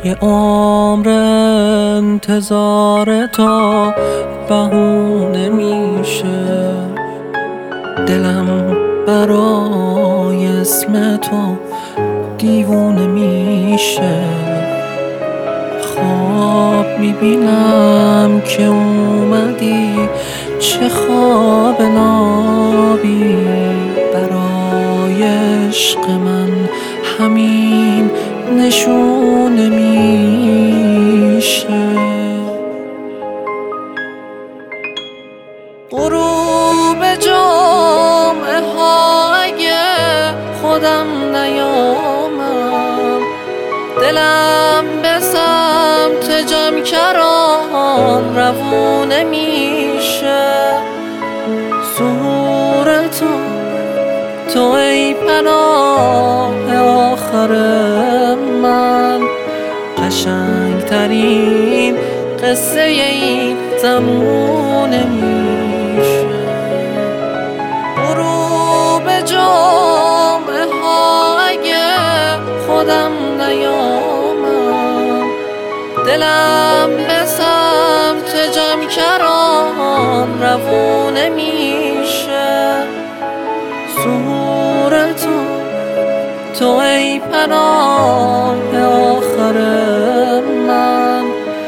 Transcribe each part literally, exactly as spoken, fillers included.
یه عمر انتظار تا بهونه میشه، دلم برای اسم تو دیوونه میشه. خواب میبینم که اومدی، چه خواب نابی، برای عشق من همین نشونه میشه. غروب جمعه ها اگه خودم نیامم، دلم به سمت جمکران روونه میشه. ظهور تو تو ای پناه آخر من، قشنگترین قصه این زمونه میشه. غروب جمعه ها اگه خودم نیامم، دلم به سمت جمکران روونه میشه. ظهور تو تو ای پناه آخر من،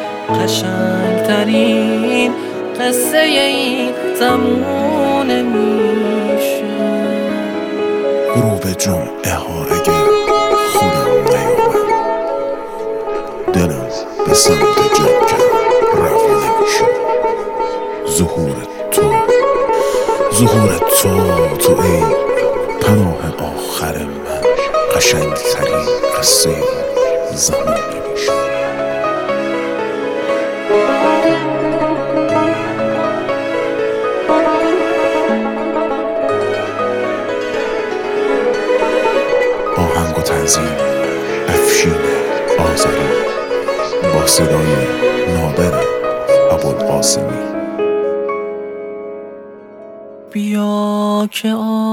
قشنگترین قصه این زمونه میشه. غروب جمعه ها اگه خودم نیامم، دلم به سمت جمکران روونه میشه. ظهور تو ظهور تو تو ای پناه آخر من، قشنگترین قصه زمونه میشه. آهنگ و تنظیم افشین آذری، با صدای نادر ابوالقاسمی. بیا که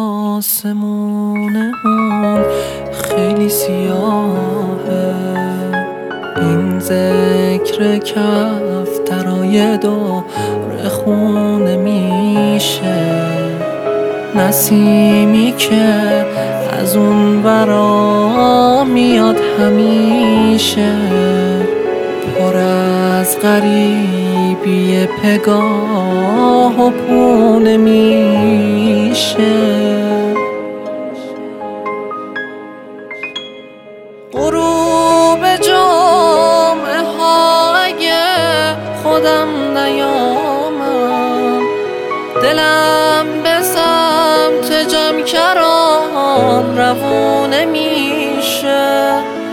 آسمونمون خیلی سیاهه، این ذکر کفترای دور خونه میشه. نسیمی که از اون ورا میاد همیشه، پر از غریبی پگاه و پونه میشه. غروب جمعه ها اگه خودم نیامم، دلم به سمت جمکران روونه میشه.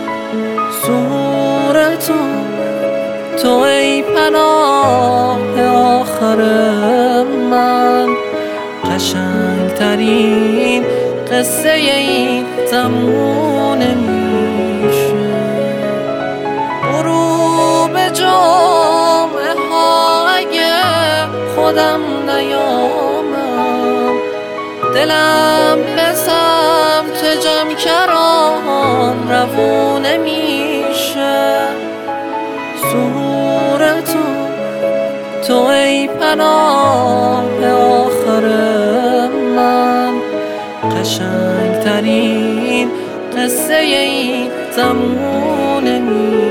ظهور تو تو ای پناه آخر من، قشنگترین قصه این زمونه میشه. غروب جمعه ها اگه خودم نیامم، دلم به سمت جمکران روونه میشه. ظهور تو تو ای پناه آخر من، قشنگترین قصه این زمونه میشه.